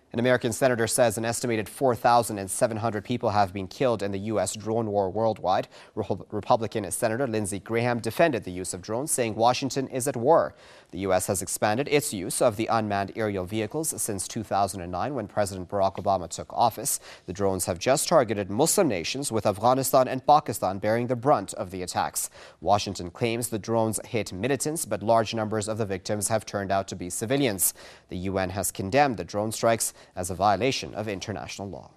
An American senator says an estimated 4,700 people have been killed in the U.S. drone war worldwide. Republican Senator Lindsey Graham defended the use of drones, saying Washington is at war. The U.S. has expanded its use of the unmanned aerial vehicles since 2009, when President Barack Obama took office. The drones have just targeted Muslim nations, with Afghanistan and Pakistan bearing the brunt of the attacks. Washington claims the drones hit militants, but large numbers of the victims have turned out to be civilians. The UN has condemned the drone strikes as a violation of international law.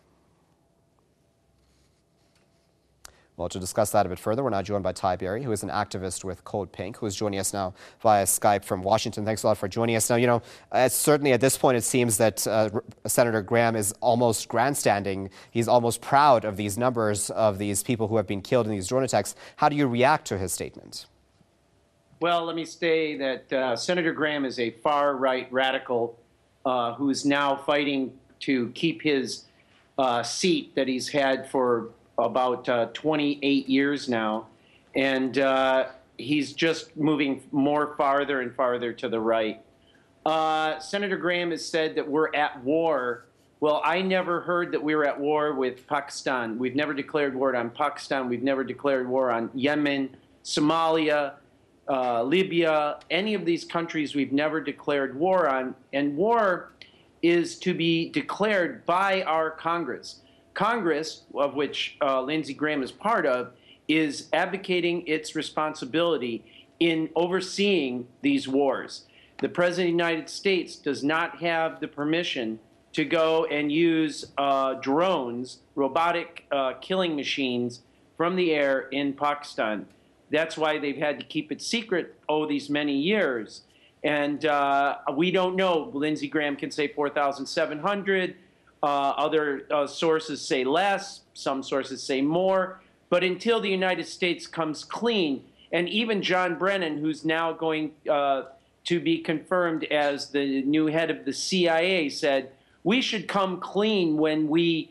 Well, to discuss that a bit further, we're now joined by Ty Berry, who is an activist with Code Pink, who is joining us now via Skype from Washington. Thanks a lot for joining us. Now, certainly at this point, it seems that Senator Graham is almost grandstanding. He's almost proud of these numbers of these people who have been killed in these drone attacks. How do you react to his statement? Well, let me say that Senator Graham is a far-right radical who is now fighting to keep his seat that he's had for about 28 years now. And he's just moving more farther and farther to the right. Senator Graham has said that we're at war. Well, I never heard that we were at war with Pakistan. We've never declared war on Pakistan. We've never declared war on Yemen, Somalia, Libya, any of these countries we've never declared war on. And war is to be declared by our Congress. Congress, of which Lindsey Graham is part of, is advocating its responsibility in overseeing these wars. The President of the United States does not have the permission to go and use drones, robotic killing machines from the air in Pakistan. That's why they've had to keep it secret these many years. And we don't know. Lindsey Graham can say 4,700. Other sources say less. Some sources say more. But until the United States comes clean, and even John Brennan, who's now going to be confirmed as the new head of the CIA, said we should come clean when we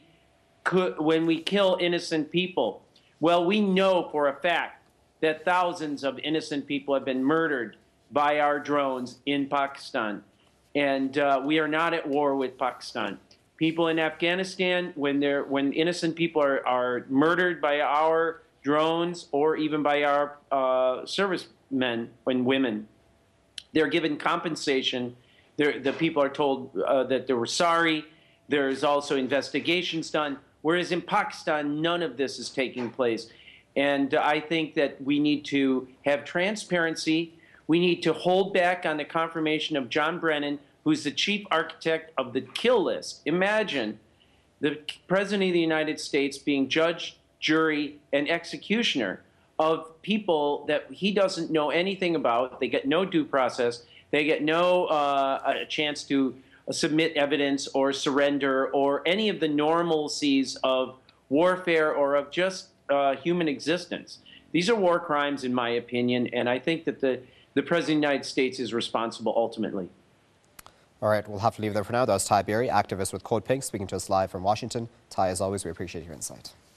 kill innocent people. Well, we know for a fact that thousands of innocent people have been murdered by our drones in Pakistan. And we are not at war with Pakistan. People in Afghanistan, when innocent people are murdered by our drones or even by our servicemen and women, they're given compensation. The people are told that they were sorry. There's also investigations done. Whereas in Pakistan, none of this is taking place. And I think that we need to have transparency. We need to hold back on the confirmation of John Brennan, who's the chief architect of the kill list. Imagine the President of the United States being judge, jury, and executioner of people that he doesn't know anything about. They get no due process. They get no a chance to submit evidence or surrender or any of the normalcies of warfare or of just human existence. These are war crimes, in my opinion, and I think that the President of the United States is responsible ultimately. All right, we'll have to leave it there for now. That was Ty Berry, activist with Code Pink, speaking to us live from Washington. Ty, as always, we appreciate your insight.